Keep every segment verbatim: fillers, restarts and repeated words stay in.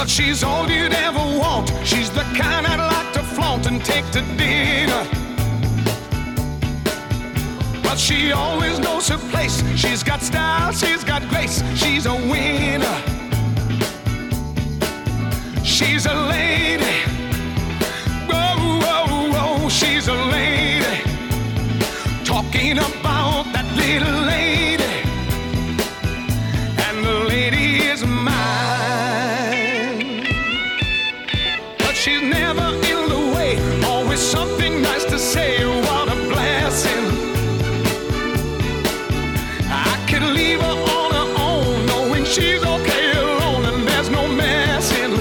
But she's all you'd ever want. She's the kind I'd like to flaunt and take to dinner. But she always knows her place. She's got style, she's got grace. She's a winner. She's a lady. Whoa, whoa, whoa, she's a lady. Talking about that little lady. And the lady is mine. But she's never in the way. Always something nice to say. What a blessing. I can leave her on her own, knowing she's okay alone and there's no messing.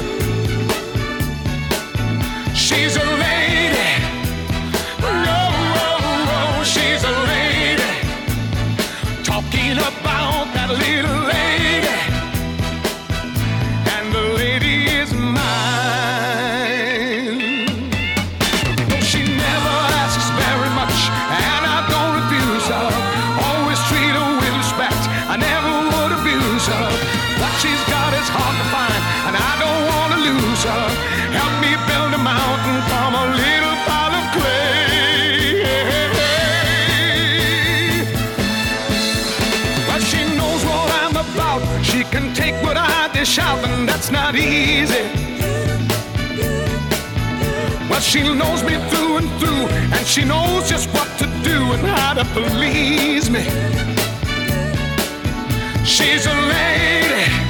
She's a lady. Whoa, whoa, whoa, she's a lady. Talking about that little lady. And the lady is mine. No, she never asks very much, and I don't refuse her. Always treat her with respect. I never would abuse her. What she's got is hard to find, and I don't want to lose her. Help me build a mountain from a little pile of clay. But she knows what I'm about. She can take what I dish out, and that's not easy. Well, she knows me through and through, and she knows just what to do and how to please me. She's a lady.